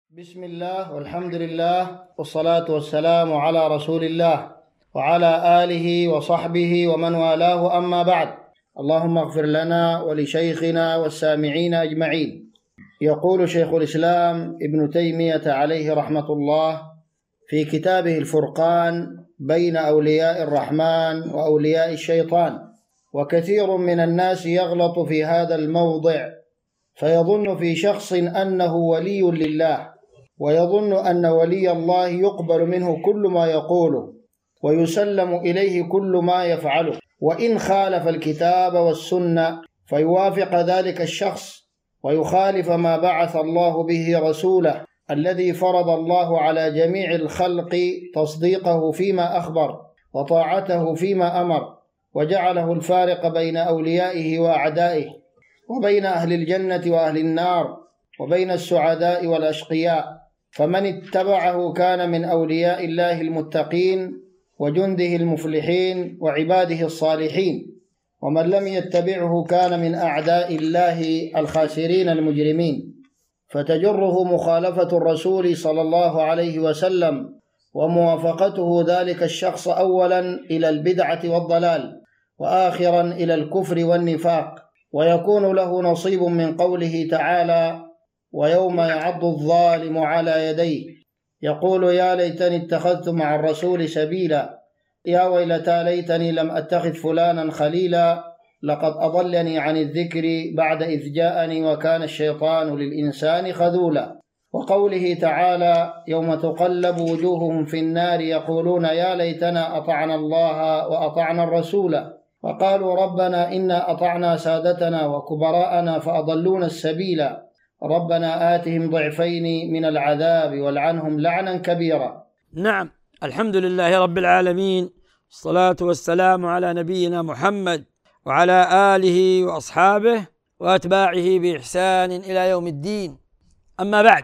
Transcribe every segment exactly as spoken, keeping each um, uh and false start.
بسم الله والحمد لله والصلاة والسلام على رسول الله وعلى آله وصحبه ومن والاه، أما بعد. اللهم اغفر لنا ولشيخنا والسامعين أجمعين. يقول شيخ الإسلام ابن تيمية عليه رحمة الله في كتابه الفرقان بين أولياء الرحمن وأولياء الشيطان: وكثير من الناس يغلط في هذا الموضع فيظن في شخص أنه ولي لله، ويظن أن ولي الله يقبل منه كل ما يقوله ويسلم إليه كل ما يفعله، وإن خالف الكتاب والسنة فيوافق ذلك الشخص ويخالف ما بعث الله به رسوله الذي فرض الله على جميع الخلق تصديقه فيما أخبر وطاعته فيما أمر، وجعله الفارق بين أوليائه وأعدائه، وبين أهل الجنة وأهل النار، وبين السعداء والأشقياء. فمن اتبعه كان من أولياء الله المتقين وجنده المفلحين وعباده الصالحين، ومن لم يتبعه كان من أعداء الله الخاسرين المجرمين. فتجره مخالفة الرسول صلى الله عليه وسلم وموافقته ذلك الشخص أولا إلى البدعة والضلال، وآخرا إلى الكفر والنفاق، ويكون له نصيب من قوله تعالى: ويوم يعض الظالم على يديه يقول يا ليتني اتخذت مع الرسول سبيلا، يا ويلتى ليتني لم أتخذ فلانا خليلا، لقد أضلني عن الذكر بعد إذ جاءني وكان الشيطان للإنسان خذولا. وقوله تعالى: يوم تقلب وجوههم في النار يقولون يا ليتنا أطعنا الله وأطعنا الرسول، وقالوا ربنا إنا أطعنا سادتنا وكبراءنا فأضلونا السبيل، ربنا آتهم ضعفين من العذاب والعنهم لعنا كبيرا. نعم، الحمد لله رب العالمين، الصلاة والسلام على نبينا محمد وعلى آله وأصحابه وأتباعه بإحسان إلى يوم الدين. أما بعد،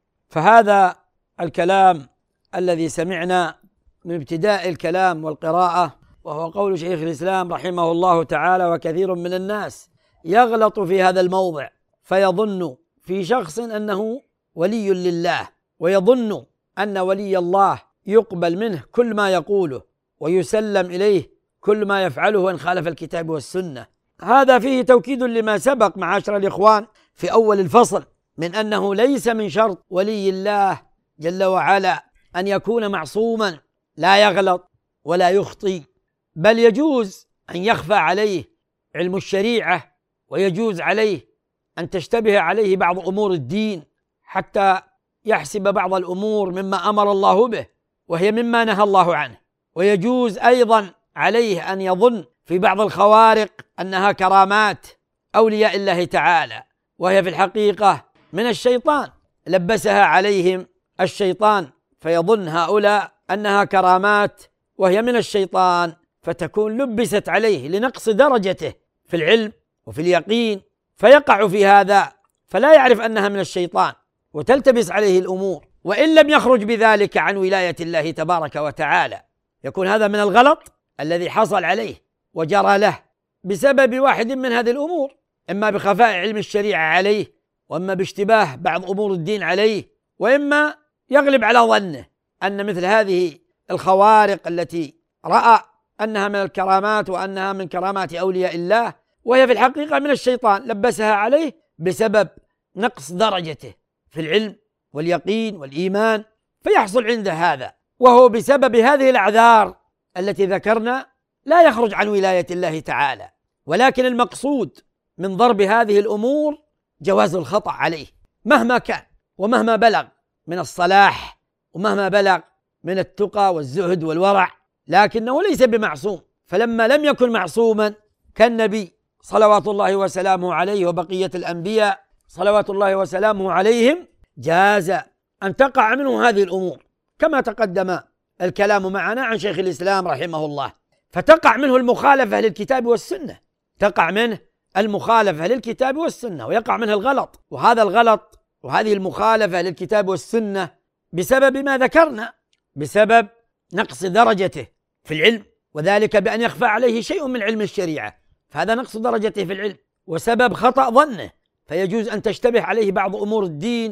فهذا الكلام الذي سمعنا من ابتداء الكلام والقراءة وهو قول شيخ الإسلام رحمه الله تعالى: وكثير من الناس يغلط في هذا الموضع فيظن في شخص أنه ولي لله، ويظن أن ولي الله يقبل منه كل ما يقوله ويسلم إليه كل ما يفعله وإن خالف الكتاب والسنة. هذا فيه توكيد لما سبق معاشر الإخوان في أول الفصل من أنه ليس من شرط ولي الله جل وعلا أن يكون معصوما لا يغلط ولا يخطي، بل يجوز أن يخفى عليه علم الشريعة، ويجوز عليه أن تشتبه عليه بعض أمور الدين حتى يحسب بعض الأمور مما أمر الله به وهي مما نهى الله عنه، ويجوز أيضا عليه أن يظن في بعض الخوارق أنها كرامات أولياء الله تعالى، وهي في الحقيقة من الشيطان، لبسها عليهم الشيطان فيظن هؤلاء أنها كرامات وهي من الشيطان، فتكون لبست عليه لنقص درجته في العلم وفي اليقين، فيقع في هذا فلا يعرف أنها من الشيطان وتلتبس عليه الأمور، وإن لم يخرج بذلك عن ولاية الله تبارك وتعالى. يكون هذا من الغلط الذي حصل عليه وجرى له بسبب واحد من هذه الأمور، إما بخفاء علم الشريعة عليه، وإما باشتباه بعض أمور الدين عليه، وإما يغلب على ظنه أن مثل هذه الخوارق التي رأى أنها من الكرامات وأنها من كرامات أولياء الله وهي في الحقيقة من الشيطان، لبسها عليه بسبب نقص درجته في العلم واليقين والإيمان، فيحصل عنده هذا، وهو بسبب هذه الأعذار التي ذكرنا لا يخرج عن ولاية الله تعالى. ولكن المقصود من ضرب هذه الأمور جواز الخطأ عليه مهما كان ومهما بلغ من الصلاح ومهما بلغ من التقى والزهد والورع، لكنه ليس بمعصوم. فلما لم يكن معصوما كالنبي صلوات الله وسلامه عليه وبقية الأنبياء صلوات الله وسلامه عليهم، جاز أن تقع منه هذه الأمور كما تقدم الكلام معنا عن شيخ الإسلام رحمه الله، فتقع منه المخالفة للكتاب والسنة، تقع منه المخالفة للكتاب والسنة ويقع منه الغلط. وهذا الغلط وهذه المخالفة للكتاب والسنة بسبب ما ذكرنا، بسبب نقص درجته في العلم، وذلك بأن يخفى عليه شيء من علم الشريعة، فهذا نقص درجته في العلم، وسبب خطأ ظنه، فيجوز أن تشتبه عليه بعض أمور الدين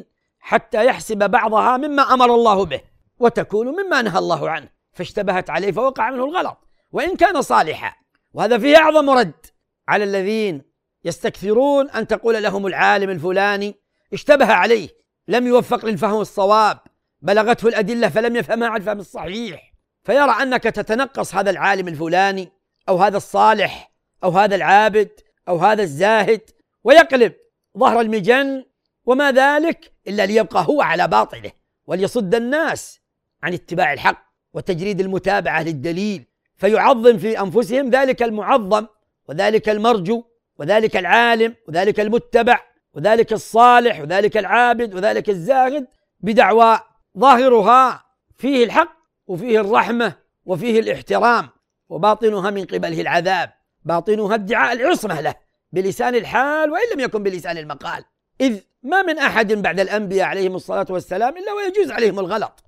حتى يحسب بعضها مما أمر الله به وتكون مما نهى الله عنه، فاشتبهت عليه فوقع منه الغلط وإن كان صالحا. وهذا فيه أعظم رد على الذين يستكثرون أن تقول لهم العالم الفلاني اشتبه عليه، لم يوفق للفهم الصواب، بلغته الأدلة فلم يفهمها على الفهم الصحيح، فيرى أنك تتنقص هذا العالم الفلاني أو هذا الصالح أو هذا العابد أو هذا الزاهد، ويقلب ظهر المجن وما ذلك إلا ليبقى هو على باطله وليصد الناس عن اتباع الحق وتجريد المتابعة للدليل، فيعظم في أنفسهم ذلك المعظم وذلك المرجو وذلك العالم وذلك المتبع وذلك الصالح وذلك العابد وذلك الزاهد بدعوى ظاهرها فيه الحق وفيه الرحمة وفيه الاحترام، وباطنها من قبله العذاب، باطنها ادعاء العصمة له بلسان الحال وإن لم يكن بلسان المقال، إذ ما من أحد بعد الأنبياء عليهم الصلاة والسلام إلا ويجوز عليهم الغلط،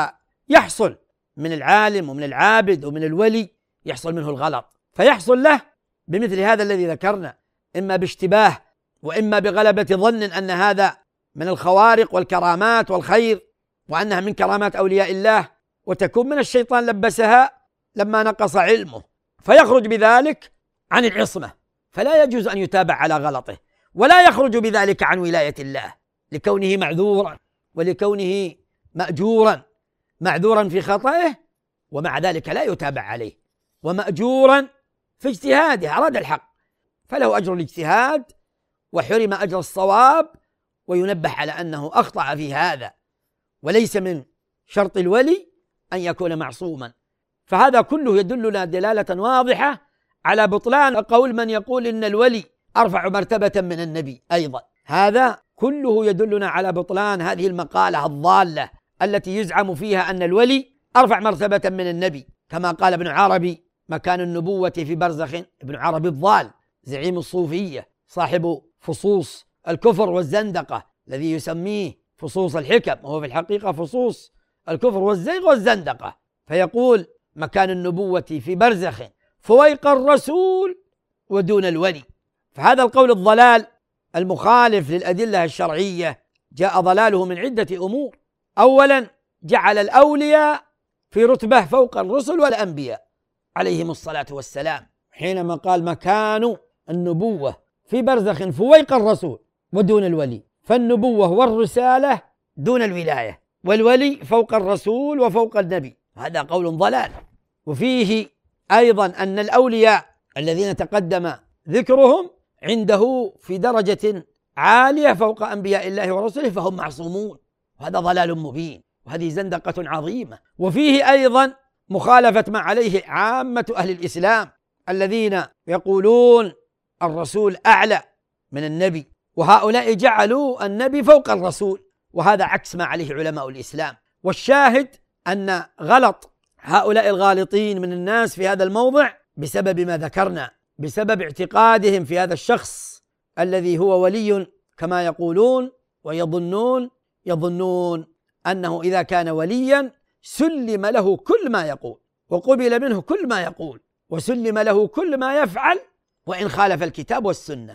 فيحصل من العالم ومن العابد ومن الولي يحصل منه الغلط، فيحصل له بمثل هذا الذي ذكرنا، إما باشتباه وإما بغلبة ظن أن هذا من الخوارق والكرامات والخير وأنها من كرامات أولياء الله، وتكون من الشيطان لبسها لما نقص علمه، فيخرج بذلك عن العصمة، فلا يجوز أن يتابع على غلطه، ولا يخرج بذلك عن ولاية الله لكونه معذورا ولكونه مأجورا، معذورا في خطئه ومع ذلك لا يتابع عليه، ومأجورا في اجتهاده، أراد الحق فله أجر الاجتهاد وحرم أجر الصواب، وينبه على أنه أخطأ في هذا، وليس من شرط الولي أن يكون معصوما. فهذا كله يدلنا دلالة واضحة على بطلان قول من يقول إن الولي أرفع مرتبة من النبي أيضا، هذا كله يدلنا على بطلان هذه المقالة الضالة التي يزعم فيها أن الولي أرفع مرتبة من النبي، كما قال ابن عربي مكان النبوة في برزخ، ابن عربي الضال زعيم الصوفية صاحب فصوص الكفر والزندقة الذي يسميه فصوص الحكم، وهو في الحقيقة فصوص الكفر والزيغ والزندقة، فيقول مكان النبوة في برزخ فويق الرسول ودون الولي. فهذا القول الضلال المخالف للأدلة الشرعية جاء ضلاله من عدة أمور. أولا جعل الأولياء في رتبة فوق الرسل والأنبياء عليهم الصلاة والسلام، حينما قال مكان النبوة في برزخ فويق الرسول ودون الولي، فالنبوة والرسالة دون الولاية، والولي فوق الرسول وفوق النبي، هذا قول ضلال. وفيه أيضا أن الأولياء الذين تقدم ذكرهم عنده في درجة عالية فوق أنبياء الله ورسله فهم معصومون، وهذا ضلال مبين، وهذه زندقة عظيمة. وفيه أيضا مخالفة ما عليه عامة أهل الإسلام الذين يقولون الرسول أعلى من النبي، وهؤلاء جعلوا النبي فوق الرسول، وهذا عكس ما عليه علماء الإسلام. والشاهد أن غلط هؤلاء الغالطين من الناس في هذا الموضع بسبب ما ذكرنا، بسبب اعتقادهم في هذا الشخص الذي هو ولي كما يقولون، ويظنون يظنون أنه إذا كان وليا سلم له كل ما يقول وقبل منه كل ما يقول وسلم له كل ما يفعل وإن خالف الكتاب والسنة،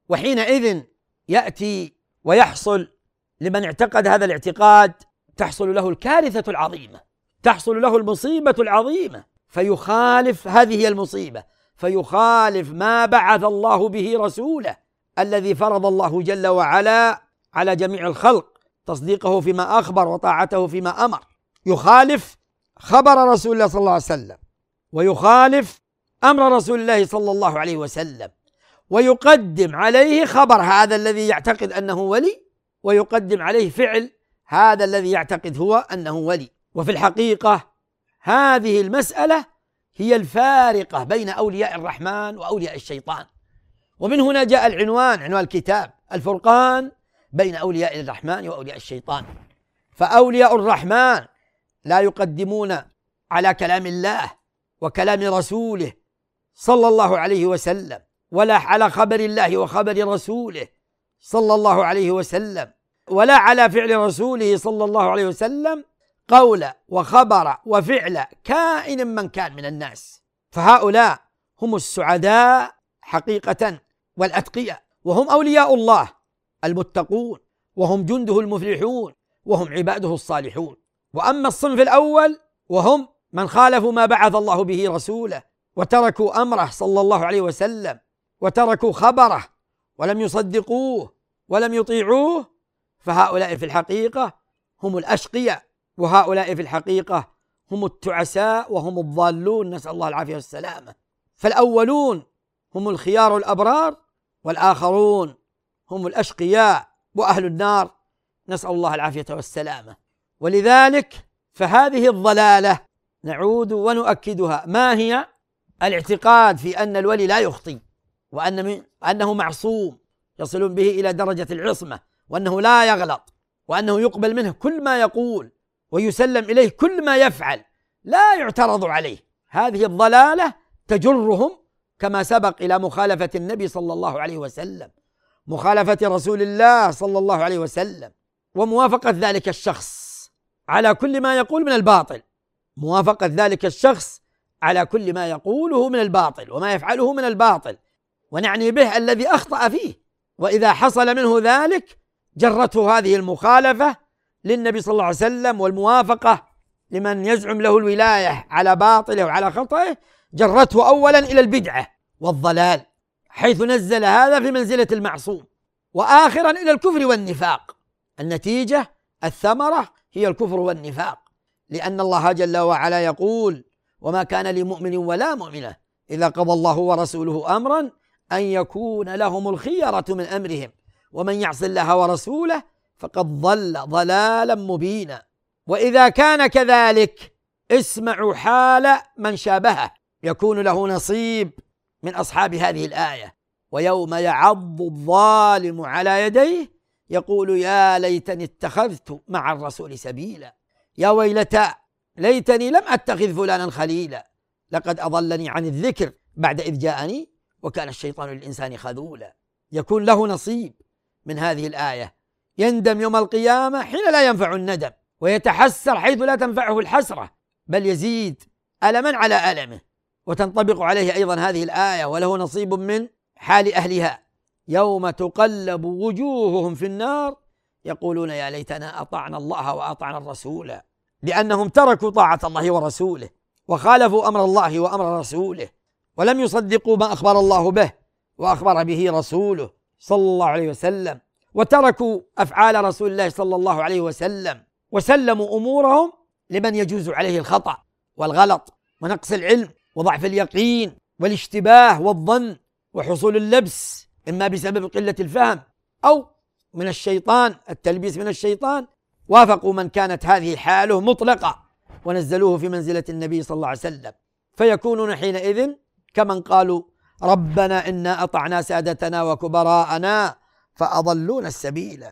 وحينئذ يأتي ويحصل لمن اعتقد هذا الاعتقاد تحصل له الكارثة العظيمة، تحصل له المصيبة العظيمة، فيخالف، هذه هي المصيبة، فيخالف ما بعث الله به رسوله الذي فرض الله جل وعلا على جميع الخلق تصديقه فيما أخبر وطاعته فيما أمر، يخالف خبر رسول الله صلى الله عليه وسلم، ويخالف أمر رسول الله صلى الله عليه وسلم، ويقدم عليه خبر هذا الذي يعتقد أنه ولي، ويقدم عليه فعل هذا الذي يعتقد هو أنه ولي. وفي الحقيقة هذه المسألة هي الفارقة بين أولياء الرحمن وأولياء الشيطان، ومن هنا جاء العنوان، عنوان الكتاب، الفرقان بين أولياء الرحمن وأولياء الشيطان. فأولياء الرحمن لا يقدمون على كلام الله وكلام رسوله صلى الله عليه وسلم، ولا على خبر الله وخبر رسوله صلى الله عليه وسلم، ولا على فعل رسوله صلى الله عليه وسلم، قول وخبر وفعل كائن من كان من الناس. فهؤلاء هم السعداء حقيقة والأتقياء، وهم أولياء الله المتقون، وهم جنده المفلحون وهم عباده الصالحون. وأما الصنف الأول وهم من خالفوا ما بعث الله به رسوله وتركوا أمره صلى الله عليه وسلم وتركوا خبره ولم يصدقوه ولم يطيعوه، فهؤلاء في الحقيقة هم الأشقياء، وهؤلاء في الحقيقة هم التعساء وهم الضالون، نسأل الله العافية والسلامة. فالأولون هم الخيار الأبرار، والآخرون هم الأشقياء وأهل النار، نسأل الله العافية والسلامة. ولذلك فهذه الضلالة نعود ونؤكدها. ما هي؟ الاعتقاد في أن الولي لا يخطئ، وأن أنه معصوم يصل به إلى درجة العصمة، وأنه لا يغلط، وأنه يقبل منه كل ما يقول ويسلم إليه كل ما يفعل، لا يعترض عليه. هذه الضلالة تجرهم كما سبق إلى مخالفة النبي صلى الله عليه وسلم، مخالفة رسول الله صلى الله عليه وسلم، وموافقة ذلك الشخص على كل ما يقول من الباطل، موافقة ذلك الشخص على كل ما يقوله من الباطل وما يفعله من الباطل، ونعني به الذي أخطأ فيه. وإذا حصل منه ذلك جرته هذه المخالفة للنبي صلى الله عليه وسلم والموافقة لمن يزعم له الولاية على باطله وعلى خطئه، جرته أولا إلى البدعة والضلال، حيث نزل هذا في منزلة المعصوم، وآخرا إلى الكفر والنفاق. النتيجة الثمرة هي الكفر والنفاق، لأن الله جل وعلا يقول: وما كان لمؤمن ولا مؤمنة إذا قضى الله ورسوله أمرا أن يكون لهم الخيرة من أمرهم ومن يعص الله ورسوله فقد ضل ضلالا مبينا. وإذا كان كذلك اسمعوا حال من شابهه يكون له نصيب من أصحاب هذه الآية: ويوم يعض الظالم على يديه يقول يا ليتني اتخذت مع الرسول سبيلا، يا ويلتى ليتني لم أتخذ فلانا خليلا، لقد أضلني عن الذكر بعد إذ جاءني وكان الشيطان للإنسان خذولا. يكون له نصيب من هذه الآية، يندم يوم القيامة حين لا ينفع الندم، ويتحسر حيث لا تنفعه الحسرة، بل يزيد ألما على ألمه. وتنطبق عليه أيضا هذه الآية: وله نصيب من حال أهلها يوم تقلب وجوههم في النار يقولون يا ليتنا أطعنا الله وأطعنا الرسول، لأنهم تركوا طاعة الله ورسوله وخالفوا أمر الله وأمر رسوله، ولم يصدقوا ما أخبر الله به وأخبر به رسوله صلى الله عليه وسلم، وتركوا أفعال رسول الله صلى الله عليه وسلم، وسلموا أمورهم لمن يجوز عليه الخطأ والغلط ونقص العلم وضعف اليقين والاشتباه والظن وحصول اللبس، إما بسبب قلة الفهم أو من الشيطان، التلبيس من الشيطان. وافقوا من كانت هذه حاله مطلقة ونزلوه في منزلة النبي صلى الله عليه وسلم، فيكونون حينئذ كمن قالوا ربنا إنا أطعنا سادتنا وكبراءنا فأضلونا السبيل،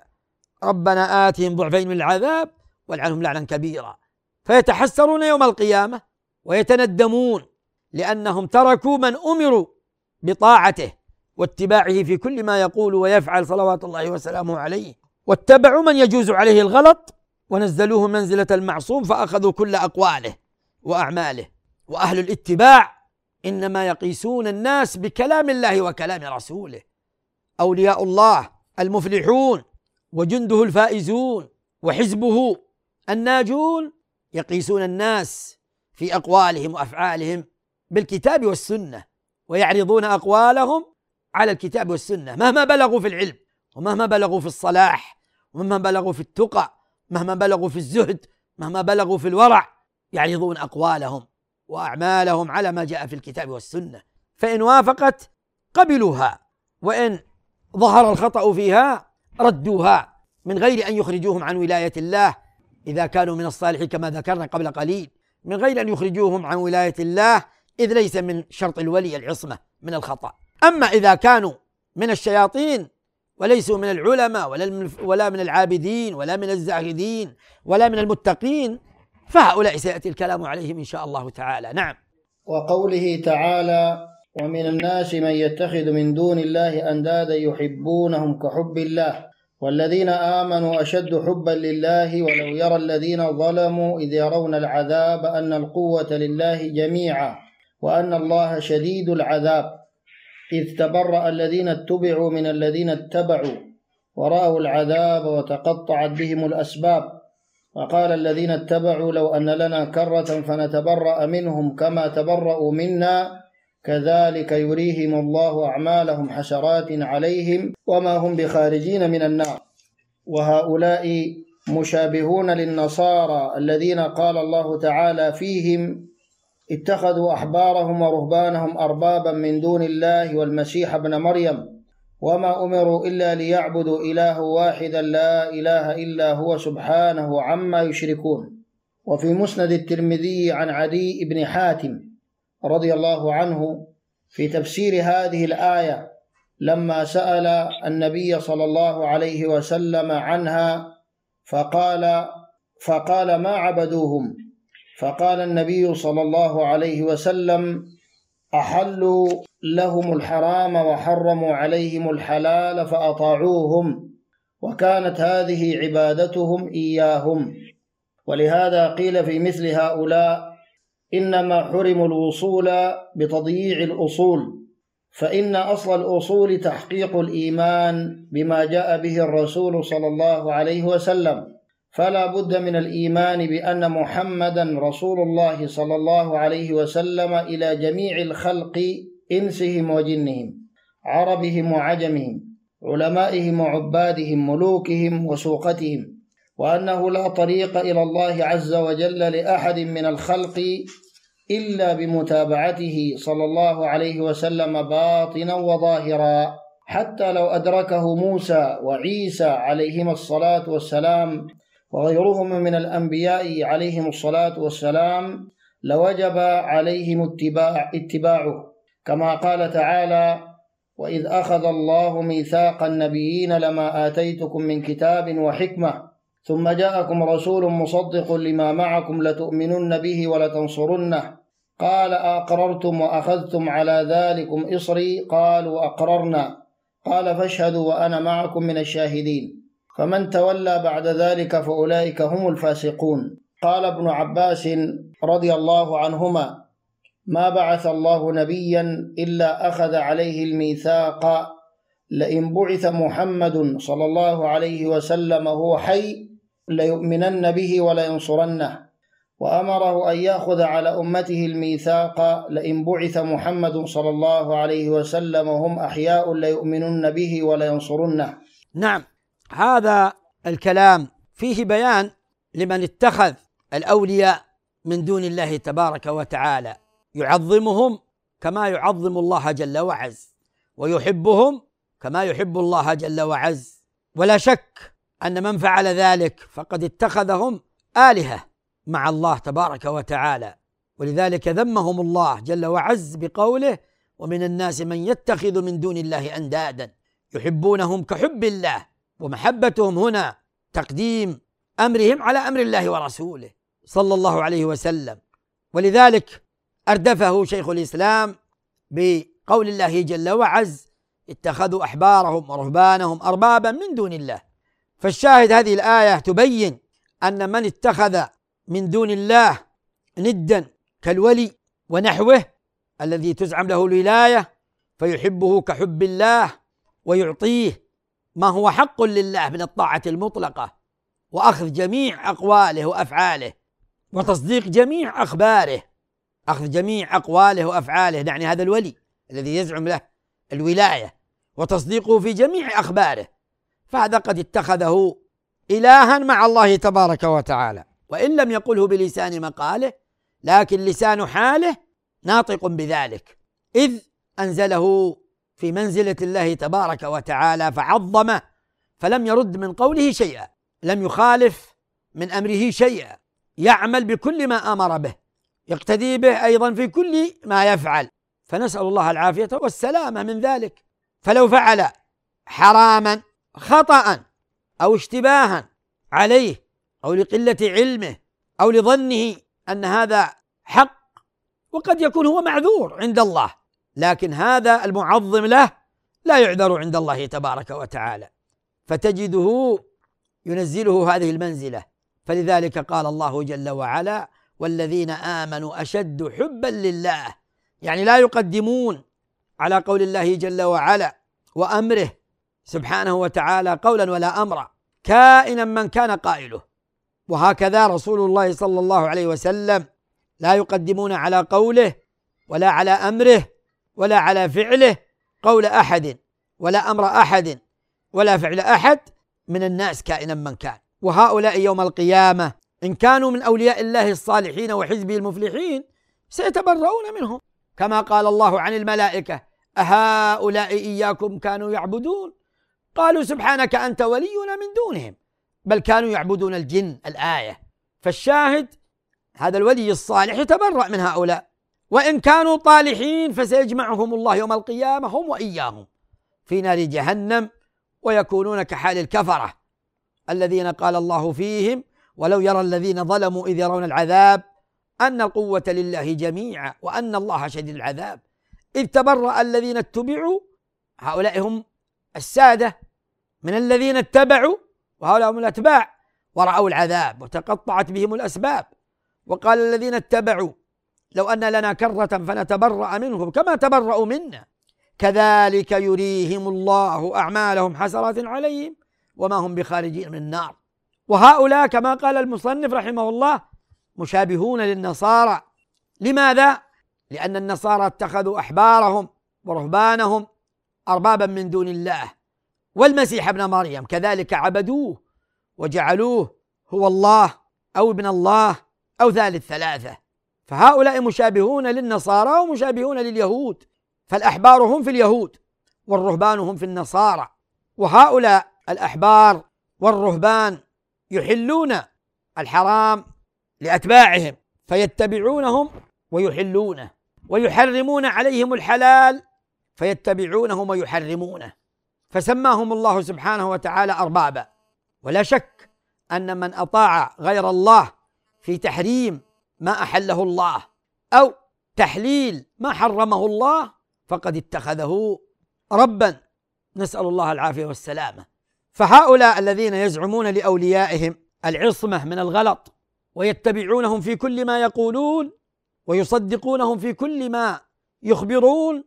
ربنا آتهم ضعفين من العذاب والعنهم لعنا كبيرا. فيتحسرون يوم القيامة ويتندمون لأنهم تركوا من أمروا بطاعته واتباعه في كل ما يقول ويفعل صلوات الله وسلامه عليه، واتبعوا من يجوز عليه الغلط ونزلوه منزلة المعصوم فأخذوا كل أقواله وأعماله. وأهل الاتباع إنما يقيسون الناس بكلام الله وكلام رسوله. أولياء الله المفلحون وجنده الفائزون وحزبه الناجون يقيسون الناس في أقوالهم وأفعالهم بالكتاب والسنة، ويعرضون أقوالهم على الكتاب والسنة مهما بلغوا في العلم ومهما بلغوا في الصلاح ومهما بلغوا في التقى، مهما بلغوا في الزهد، مهما بلغوا في الورع، يعرضون أقوالهم وأعمالهم على ما جاء في الكتاب والسنة، فإن وافقت قبلوها، وإن ظهر الخطأ فيها ردوها من غير أن يخرجوهم عن ولاية الله إذا كانوا من الصالحين كما ذكرنا قبل قليل، من غير أن يخرجوهم عن ولاية الله، إذ ليس من شرط الولي العصمة من الخطأ. أما إذا كانوا من الشياطين وليسوا من العلماء ولا من العابدين ولا من الزاهدين ولا من المتقين، فهؤلاء سيأتي الكلام عليهم إن شاء الله تعالى. نعم. وقوله تعالى: ومن الناس من يتخذ من دون الله أندادا يحبونهم كحب الله والذين آمنوا أشد حبا لله ولو يرى الذين ظلموا إذ يرون العذاب أن القوة لله جميعا وأن الله شديد العذاب إذ تبرأ الذين اتبعوا من الذين اتبعوا ورأوا العذاب وتقطعت بهم الأسباب. وقال الذين اتبعوا لو أن لنا كرة فنتبرأ منهم كما تبرأوا منا كذلك يريهم الله أعمالهم حسرات عليهم وما هم بخارجين من النار. وهؤلاء مشابهون للنصارى الذين قال الله تعالى فيهم اتخذوا أحبارهم ورهبانهم أربابا من دون الله والمسيح ابن مريم وما أمروا إلا ليعبدوا إله واحدا لا إله إلا هو سبحانه عما يشركون. وفي مسند الترمذي عن عدي بن حاتم رضي الله عنه في تفسير هذه الآية لما سأل النبي صلى الله عليه وسلم عنها فقال فقال ما عبدوهم، فقال النبي صلى الله عليه وسلم أحلوا لهم الحرام وحرموا عليهم الحلال فأطاعوهم، وكانت هذه عبادتهم إياهم. ولهذا قيل في مثل هؤلاء إنما حرموا الوصول بتضييع الأصول، فإن أصل الأصول تحقيق الإيمان بما جاء به الرسول صلى الله عليه وسلم، فلا بد من الإيمان بأن محمدا رسول الله صلى الله عليه وسلم إلى جميع الخلق إنسهم وجنهم، عربهم وعجمهم، علمائهم وعبادهم، ملوكهم وسوقتهم، وأنه لا طريق إلى الله عز وجل لأحد من الخلق إلا بمتابعته صلى الله عليه وسلم باطنا وظاهرا، حتى لو أدركه موسى وعيسى عليهما الصلاة والسلام وغيرهم من الأنبياء عليهم الصلاة والسلام لوجب عليهم اتباع اتباعه، كما قال تعالى وإذ أخذ الله ميثاق النبيين لما آتيتكم من كتاب وحكمة ثم جاءكم رسول مصدق لما معكم لتؤمنن به ولتنصرنه قال أقررتم وأخذتم على ذلكم إصري قالوا أقررنا قال فاشهدوا وأنا معكم من الشاهدين فمن تولى بعد ذلك فأولئك هم الفاسقون. قال ابن عباس رضي الله عنهما ما بعث الله نبيا إلا أخذ عليه الميثاق لئن بعث محمد صلى الله عليه وسلم وهو حي ليؤمنن به ولينصرنه، وأمره أن يأخذ على أمته الميثاق لئن بعث محمد صلى الله عليه وسلم وهم أحياء ليؤمنن به ولينصرنه. نعم، هذا الكلام فيه بيان لمن اتخذ الأولياء من دون الله تبارك وتعالى، يعظمهم كما يعظم الله جل وعز، ويحبهم كما يحب الله جل وعز، ولا شك أن من فعل ذلك فقد اتخذهم آلهة مع الله تبارك وتعالى، ولذلك ذمهم الله جل وعز بقوله ومن الناس من يتخذ من دون الله أندادا يحبونهم كحب الله، ومحبتهم هنا تقديم أمرهم على أمر الله ورسوله صلى الله عليه وسلم. ولذلك أردفه شيخ الإسلام بقول الله جل وعز اتخذوا أحبارهم ورهبانهم أربابا من دون الله. فالشاهد هذه الآية تبين أن من اتخذ من دون الله ندا كالولي ونحوه الذي تزعم له الولاية فيحبه كحب الله ويعطيه ما هو حق لله من الطاعة المطلقة وأخذ جميع أقواله وأفعاله وتصديق جميع أخباره، أخذ جميع أقواله وأفعاله، يعني هذا الولي الذي يزعم له الولاية وتصديقه في جميع أخباره، فهذا قد اتخذه إلها مع الله تبارك وتعالى، وإن لم يقله بلسان مقاله لكن لسان حاله ناطق بذلك، إذ أنزله في منزلة الله تبارك وتعالى فعظمه، فلم يرد من قوله شيئا، لم يخالف من أمره شيئا، يعمل بكل ما أمر به، يقتدي به أيضا في كل ما يفعل، فنسأل الله العافية والسلامة من ذلك. فلو فعل حراما خطأ أو اشتباها عليه أو لقلة علمه أو لظنه أن هذا حق، وقد يكون هو معذور عند الله، لكن هذا المعظم له لا يعذر عند الله تبارك وتعالى، فتجده ينزله هذه المنزلة. فلذلك قال الله جل وعلا والذين آمنوا أشد حبا لله، يعني لا يقدمون على قول الله جل وعلا وأمره سبحانه وتعالى قولا ولا أمرا، كائنا من كان قائله. وهكذا رسول الله صلى الله عليه وسلم لا يقدمون على قوله ولا على أمره ولا على فعله قول أحد ولا أمر أحد ولا فعل أحد من الناس كائنا من كان. وهؤلاء يوم القيامة إن كانوا من أولياء الله الصالحين وحزبه المفلحين سيتبرؤون منهم، كما قال الله عن الملائكة: أهؤلاء إياكم كانوا يعبدون؟ قالوا سبحانك أنت ولينا من دونهم بل كانوا يعبدون الجن. الآية. فالشاهد هذا الولي الصالح يتبرأ من هؤلاء، وإن كانوا طالحين فسيجمعهم الله يوم القيامة هم وإياهم في نار جهنم، ويكونون كحال الكفرة الذين قال الله فيهم: ولو يرى الذين ظلموا إذ يرون العذاب أن القوة لله جميعا وأن الله شديد العذاب إذ تبرأ الذين اتبعوا، هؤلاء هم السادة، من الذين اتبعوا، وهؤلاء هم الأتباع، ورأوا العذاب وتقطعت بهم الأسباب. وقال الذين اتبعوا: لو أن لنا كرة فنتبرأ منهم كما تبرأوا منا كذلك يريهم الله أعمالهم حسرات عليهم وما هم بخارجين من النار. وهؤلاء كما قال المصنف رحمه الله مشابهون للنصارى. لماذا؟ لأن النصارى اتخذوا أحبارهم ورهبانهم أربابا من دون الله، والمسيح ابن مريم كذلك عبدوه وجعلوه هو الله أو ابن الله أو ثالث ثلاثة. فهؤلاء مشابهون للنصارى ومشابهون لليهود، فالأحبار هم في اليهود والرهبان هم في النصارى. وهؤلاء الأحبار والرهبان يحلون الحرام لأتباعهم فيتبعونهم ويحلونه، ويحرمون عليهم الحلال فيتبعونهم ويحرمونه، فسماهم الله سبحانه وتعالى أربابا. ولا شك أن من أطاع غير الله في تحريم ما أحله الله أو تحليل ما حرمه الله فقد اتخذه ربا، نسأل الله العافية والسلامة. فهؤلاء الذين يزعمون لأوليائهم العصمة من الغلط ويتبعونهم في كل ما يقولون ويصدقونهم في كل ما يخبرون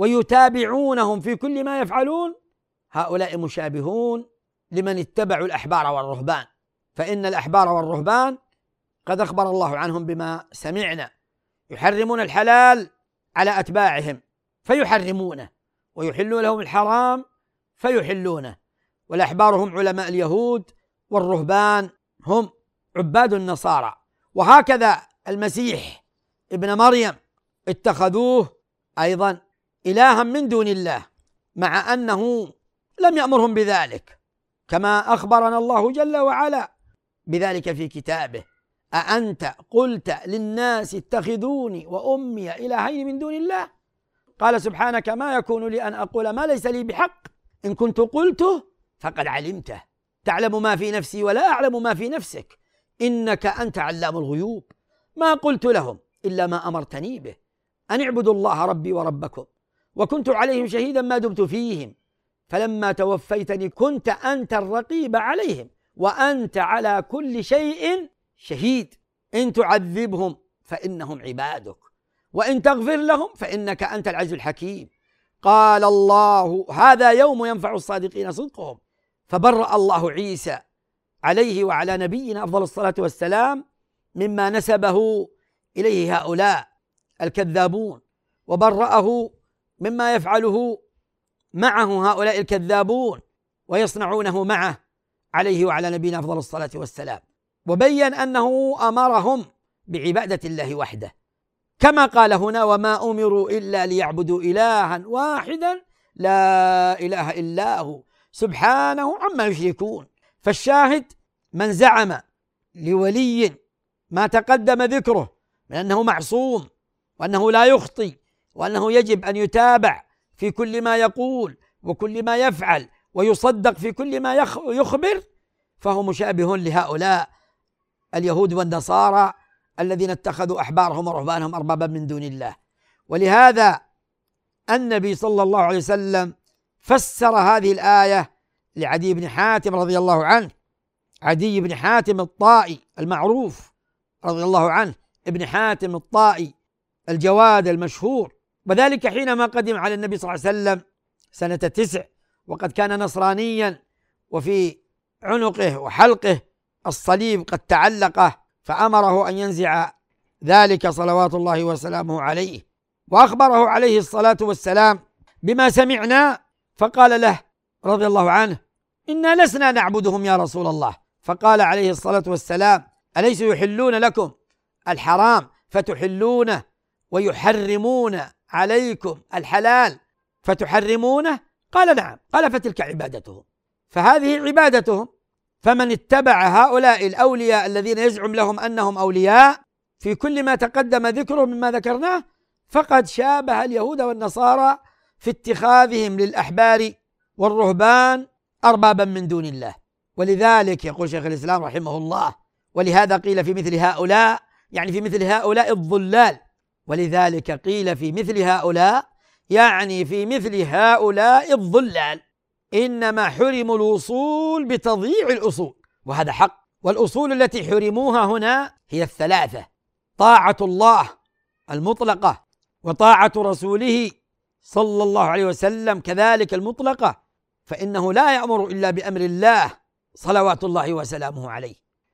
ويتابعونهم في كل ما يفعلون، هؤلاء مشابهون لمن اتبعوا الأحبار والرهبان. فإن الأحبار والرهبان قد أخبر الله عنهم بما سمعنا، يحرمون الحلال على أتباعهم فيحرمونه، ويحلون لهم الحرام فيحلونه. والأحبار هم علماء اليهود، والرهبان هم عباد النصارى. وهكذا المسيح ابن مريم اتخذوه أيضا إلها من دون الله، مع أنه لم يأمرهم بذلك، كما أخبرنا الله جل وعلا بذلك في كتابه: أأنت قلت للناس اتخذوني وأمي إلهين من دون الله؟ قال سبحانك ما يكون لي أن أقول ما ليس لي بحق، إن كنت قلته فقد علمته، تعلم ما في نفسي ولا أعلم ما في نفسك، إنك أنت علام الغيوب. ما قلت لهم إلا ما أمرتني به، أن اعبدوا الله ربي وربكم، وكنت عليهم شهيدا ما دمت فيهم، فلما توفيتني كنت أنت الرقيب عليهم وأنت على كل شيء شهيد، إن تعذبهم فإنهم عبادك وإن تغفر لهم فإنك أنت العزيز الحكيم. قال الله هذا يوم ينفع الصادقين صدقهم، فبرأ الله عيسى عليه وعلى نبينا أفضل الصلاة والسلام مما نسبه إليه هؤلاء الكذابون، وبرأه مما يفعله معه هؤلاء الكذابون ويصنعونه معه عليه وعلى نبينا أفضل الصلاة والسلام، وبين أنه أمرهم بعبادة الله وحده، كما قال هنا: وما أمروا إلا ليعبدوا إلها واحدا لا إله إلا هو سبحانه عما يشركون. فالشاهد من زعم لولي ما تقدم ذكره من أنه معصوم وأنه لا يخطئ وأنه يجب أن يتابع في كل ما يقول وكل ما يفعل ويصدق في كل ما يخبر، فهو مشابه لهؤلاء اليهود والنصارى الذين اتخذوا أحبارهم ورهبانهم أربابا من دون الله. ولهذا النبي صلى الله عليه وسلم فسر هذه الآية لعدي بن حاتم رضي الله عنه، عدي بن حاتم الطائي المعروف رضي الله عنه، ابن حاتم الطائي الجواد المشهور، وذلك حينما قدم على النبي صلى الله عليه وسلم سنة تسع وقد كان نصرانيا وفي عنقه وحلقه الصليب قد تعلقه، فأمره أن ينزع ذلك صلوات الله وسلامه عليه، وأخبره عليه الصلاة والسلام بما سمعنا، فقال له رضي الله عنه: إنا لسنا نعبدهم يا رسول الله. فقال عليه الصلاة والسلام: أليسوا يحلون لكم الحرام فتحلونه، ويحرمون عليكم الحلال فتحرمونه؟ قال: نعم. قال: فتلك عبادتهم. فهذه عبادتهم. فمن اتبع هؤلاء الأولياء الذين يزعم لهم أنهم أولياء في كل ما تقدم ذكره مما ذكرناه، فقد شابه اليهود والنصارى في اتخاذهم للأحبار والرهبان أربابا من دون الله. ولذلك يقول شيخ الإسلام رحمه الله: ولهذا قيل في مثل هؤلاء، يعني في مثل هؤلاء الضلال، ولذلك قيل في مثل هؤلاء يعني في مثل هؤلاء الضلال إنما حرموا الوصول بتضييع الأصول، وهذا حق. والأصول التي حرموها هنا هي الثلاثة: طاعة الله المطلقة، وطاعة رسوله صلى الله عليه وسلم كذلك المطلقة، فإنه لا يأمر إلا بأمر الله صلوات الله وسلامه عليه،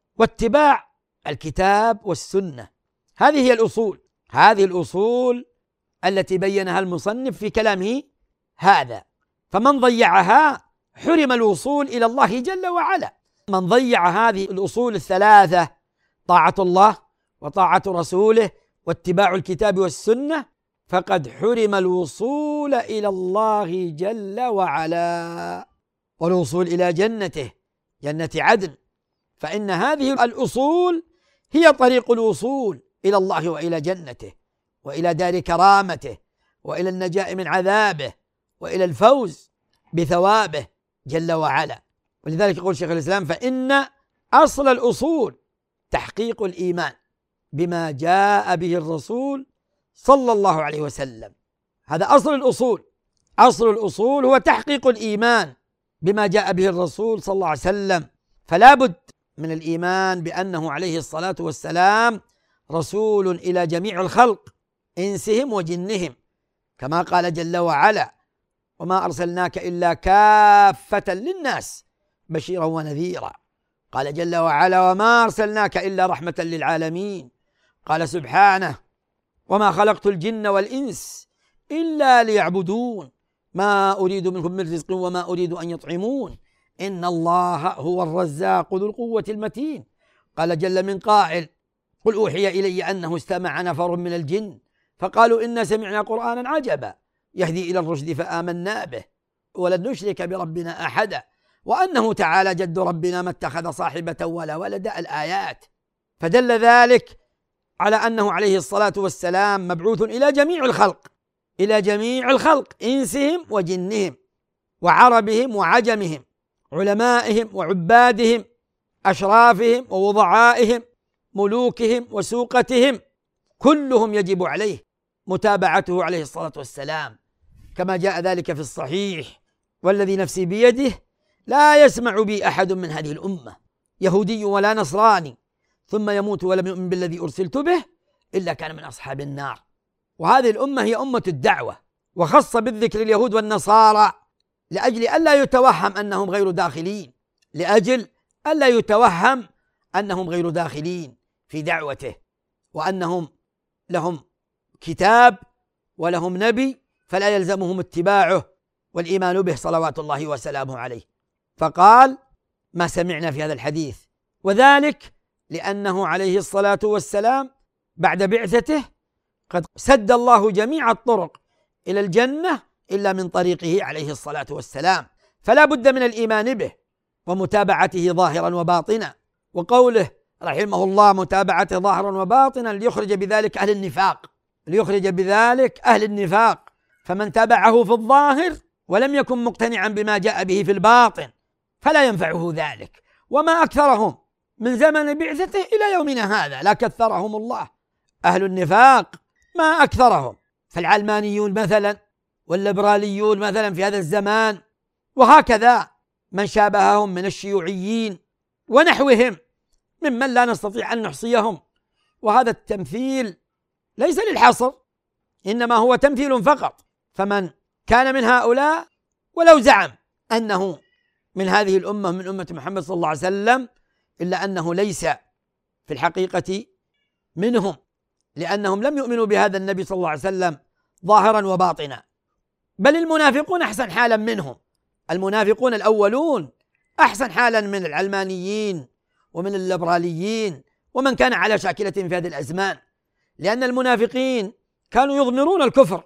واتباع الكتاب والسنة. هذه هي الأصول، هذه الأصول التي بينها المصنف في كلامه هذا. فمن ضيعها حرم الوصول إلى الله جل وعلا. من ضيع هذه الأصول الثلاثة: طاعة الله وطاعة رسوله واتباع الكتاب والسنة، فقد حرم الوصول إلى الله جل وعلا، والوصول إلى جنته، جنة عدن. فإن هذه الأصول هي طريق الوصول إلى الله وإلى جنته وإلى دار كرامته وإلى النجاة من عذابه وإلى الفوز بثوابه جل وعلا. ولذلك يقول شيخ الإسلام: فإن أصل الأصول تحقيق الإيمان بما جاء به الرسول صلى الله عليه وسلم. هذا أصل الأصول. أصل الأصول هو تحقيق الإيمان بما جاء به الرسول صلى الله عليه وسلم. فلا بد من الإيمان بأنه عليه الصلاة والسلام رسول إلى جميع الخلق إنسهم وجنهم، كما قال جل وعلا: وما أرسلناك إلا كافة للناس بشيرا ونذيرا. قال جل وعلا: وما أرسلناك إلا رحمة للعالمين. قال سبحانه: وما خلقت الجن والإنس إلا ليعبدون ما أريد منهم من رزق وما أريد أن يطعمون إن الله هو الرزاق ذو القوة المتين. قال جل من قائل: قل أوحي إلي أنه استمع نفر من الجن فقالوا إنا سمعنا قرآنا عجبا يهدي إلى الرشد فآمنا به ولن نشرك بربنا أحدا وأنه تعالى جد ربنا ما اتخذ صاحبة ولا ولدا. الآيات. فدل ذلك على أنه عليه الصلاة والسلام مبعوث إلى جميع الخلق، إلى جميع الخلق إنسهم وجنهم وعربهم وعجمهم، علمائهم وعبادهم، أشرافهم ووضعائهم، ملوكهم وسوقتهم، كلهم يجب عليه متابعته عليه الصلاة والسلام، كما جاء ذلك في الصحيح: والذي نفسي بيده لا يسمع بي أحد من هذه الأمة يهودي ولا نصراني ثم يموت ولم يؤمن بالذي أرسلت به إلا كان من أصحاب النار. وهذه الأمة هي أمة الدعوة، وخص بالذكر اليهود والنصارى لأجل ألا يتوهم أنهم غير داخلين، لأجل ألا يتوهم أنهم غير داخلين في دعوته، وأنهم لهم كتاب ولهم نبي فلا يلزمهم اتباعه والإيمان به صلوات الله وسلامه عليه. فقال: ما سمعنا في هذا الحديث، وذلك لأنه عليه الصلاة والسلام بعد بعثته قد سد الله جميع الطرق إلى الجنة إلا من طريقه عليه الصلاة والسلام، فلا بد من الإيمان به ومتابعته ظاهرا وباطنا. وقوله رحمه الله: متابعته ظاهرا وباطنا ليخرج بذلك أهل النفاق، ليخرج بذلك أهل النفاق. فمن تبعه في الظاهر ولم يكن مقتنعا بما جاء به في الباطن فلا ينفعه ذلك. وما أكثرهم من زمن بعثته إلى يومنا هذا، لا كثرهم الله. أهل النفاق ما أكثرهم، فالعلمانيون مثلا والليبراليون مثلا في هذا الزمان، وهكذا من شابههم من الشيوعيين ونحوهم ممن لا نستطيع أن نحصيهم. وهذا التمثيل ليس للحصر، إنما هو تمثيل فقط. فمن كان من هؤلاء ولو زعم أنه من هذه الأمة من أمة محمد صلى الله عليه وسلم، إلا أنه ليس في الحقيقة منهم، لأنهم لم يؤمنوا بهذا النبي صلى الله عليه وسلم ظاهرا وباطنا، بل المنافقون أحسن حالا منهم. المنافقون الأولون أحسن حالا من العلمانيين ومن الليبراليين ومن كان على شاكلة في هذه الأزمان، لأن المنافقين كانوا يضمرون الكفر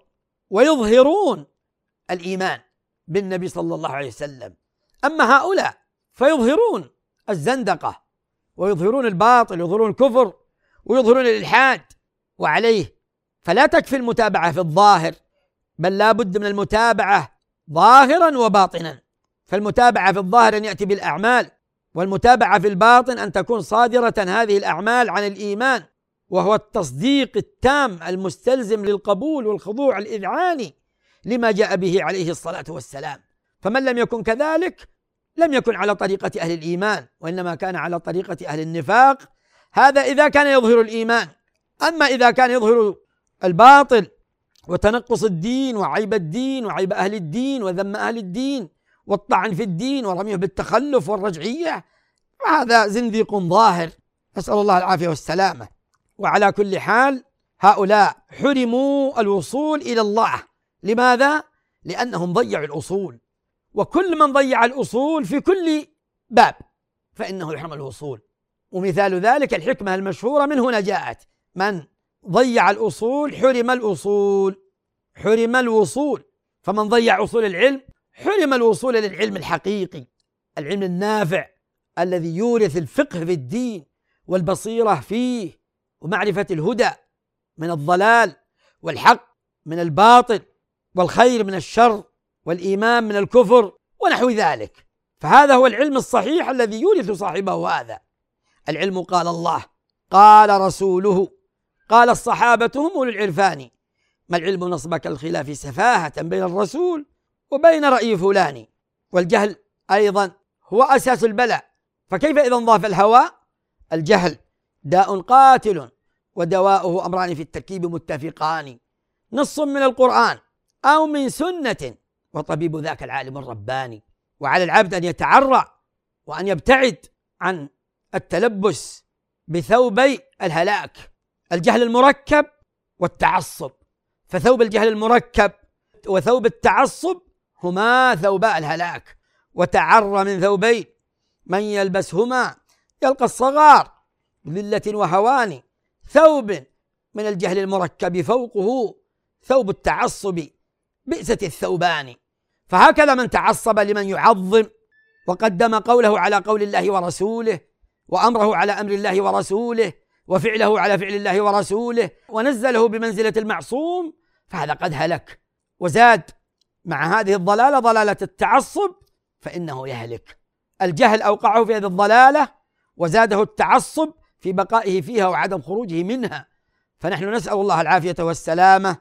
ويظهرون الإيمان بالنبي صلى الله عليه وسلم، أما هؤلاء فيظهرون الزندقة ويظهرون الباطل ويظهرون الكفر ويظهرون الإلحاد، وعليه فلا تكفي المتابعة في الظاهر، بل لا بد من المتابعة ظاهرا وباطنا. فالمتابعة في الظاهر أن يأتي بالأعمال، والمتابعة في الباطن أن تكون صادرة هذه الأعمال عن الإيمان، وهو التصديق التام المستلزم للقبول والخضوع الإذعاني لما جاء به عليه الصلاة والسلام. فمن لم يكن كذلك لم يكن على طريقة أهل الإيمان، وإنما كان على طريقة أهل النفاق. هذا إذا كان يظهر الإيمان. أما إذا كان يظهر الباطل وتنقص الدين وعيب الدين وعيب أهل الدين وذم أهل الدين والطعن في الدين ورميه بالتخلف والرجعية، فهذا زنديق ظاهر، نسأل الله العافية والسلامة. وعلى كل حال هؤلاء حرموا الوصول إلى الله. لماذا؟ لأنهم ضيعوا الأصول، وكل من ضيع الأصول في كل باب فإنه يحرم الوصول. ومثال ذلك الحكمة المشهورة من هنا جاءت: من ضيع الأصول حرم الأصول، حرم الوصول. فمن ضيع أصول العلم حرم الوصول للعلم الحقيقي، العلم النافع الذي يورث الفقه في الدين والبصيرة فيه ومعرفة الهدى من الضلال والحق من الباطل والخير من الشر والإيمان من الكفر ونحو ذلك. فهذا هو العلم الصحيح الذي يورث صاحبه هذا العلم. قال الله، قال رسوله، قال الصحابة هم أولو العرفان، ما العلم نصبك الخلاف سفاهة بين الرسول وبين رأي فلان. والجهل أيضا هو أساس البلاء، فكيف إذا انضاف الهوى؟ الجهل داء قاتل ودواؤه أمران في التركيب متفقان، نص من القرآن أو من سنة وطبيب ذاك العالم الرباني. وعلى العبد أن يتعرى وأن يبتعد عن التلبس بثوبي الهلاك، الجهل المركب والتعصب. فثوب الجهل المركب وثوب التعصب هما ثوباء الهلاك. وتعرى من ثوبين من يلبسهما يلقى الصغار ذلة وهوان، ثوب من الجهل المركب فوقه ثوب التعصب بئست الثوبان. فهكذا من تعصب لمن يعظم وقدم قوله على قول الله ورسوله وأمره على أمر الله ورسوله وفعله على فعل الله ورسوله ونزله بمنزلة المعصوم، فهذا قد هلك وزاد مع هذه الضلالة ضلالة التعصب، فإنه يهلك. الجهل أوقعه في هذه الضلالة وزاده التعصب في بقائه فيها وعدم خروجه منها. فنحن نسأل الله العافية والسلامة.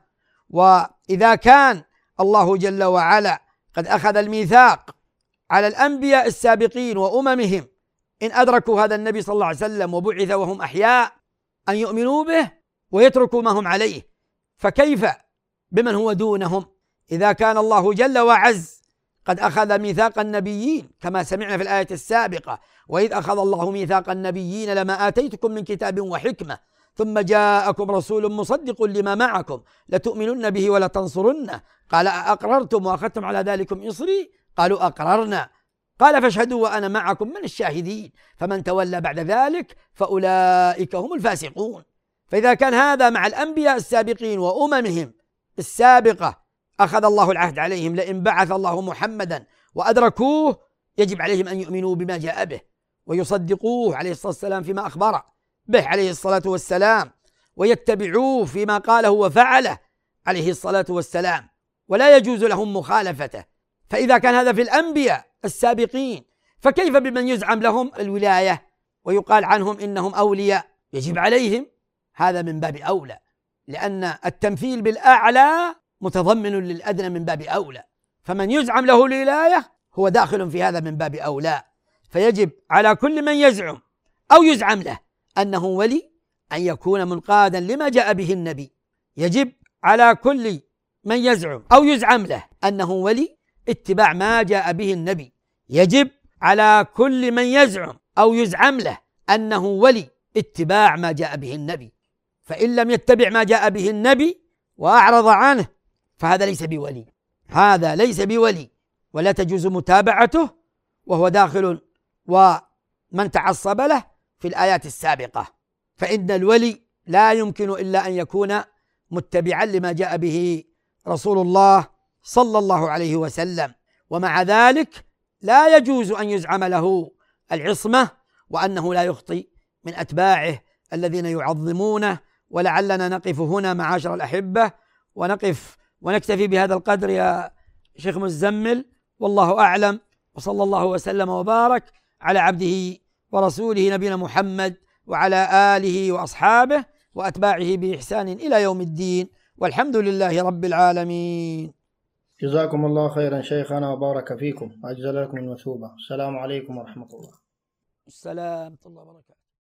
وإذا كان الله جل وعلا قد أخذ الميثاق على الأنبياء السابقين وأممهم إن أدركوا هذا النبي صلى الله عليه وسلم وبعث وهم أحياء أن يؤمنوا به ويتركوا ما هم عليه، فكيف بمن هو دونهم؟ إذا كان الله جل وعز قد أخذ ميثاق النبيين كما سمعنا في الآية السابقة: وإذ أخذ الله ميثاق النبيين لما آتيتكم من كتاب وحكمة ثم جاءكم رسول مصدق لما معكم لتؤمنن به ولتنصرنه قال أقررتم وأخذتم على ذلكم إصري قالوا أقررنا قال فاشهدوا وأنا معكم من الشاهدين فمن تولى بعد ذلك فأولئك هم الفاسقون. فإذا كان هذا مع الأنبياء السابقين وأممهم السابقة أخذ الله العهد عليهم لئن بعث الله محمدا وأدركوه يجب عليهم أن يؤمنوا بما جاء به ويصدقوه عليه الصلاة والسلام فيما أخبر به عليه الصلاة والسلام ويتبعوه فيما قاله وفعله عليه الصلاة والسلام، ولا يجوز لهم مخالفته. فإذا كان هذا في الأنبياء السابقين فكيف بمن يزعم لهم الولاية ويقال عنهم إنهم أولياء؟ يجب عليهم هذا من باب أولى، لأن التمثيل بالأعلى متضمن للأدنى من باب أولى، فمن يزعم له الولاية هو داخل في هذا من باب أولى. فيجب على كل من يزعم أو يزعم له أنه ولي أن يكون منقادا لما جاء به النبي. يجب على كل من يزعم أو يزعم له أنه ولي اتباع ما جاء به النبي. يجب على كل من يزعم أو يزعم له أنه ولي اتباع ما جاء به النبي، فإن لم يتبع ما جاء به النبي وأعرض عنه فهذا ليس بولي، هذا ليس بولي، ولا تجوز متابعته، وهو داخل ومن تعصب له في الآيات السابقة. فإن الولي لا يمكن إلا أن يكون متبعا لما جاء به رسول الله صلى الله عليه وسلم، ومع ذلك لا يجوز أن يزعم له العصمة وأنه لا يخطئ من أتباعه الذين يعظمونه. ولعلنا نقف هنا معاشر الأحبة، ونقف ونكتفي بهذا القدر يا شيخ مزمل، والله أعلم، وصلى الله وسلم وبارك على عبده ورسوله نبينا محمد وعلى آله وأصحابه وأتباعه بإحسان إلى يوم الدين، والحمد لله رب العالمين. جزاكم الله خيرا شيخنا وبارك فيكم وأجزل لكم المثوبة. السلام عليكم ورحمة الله. السلام ورحمة الله وبركاته.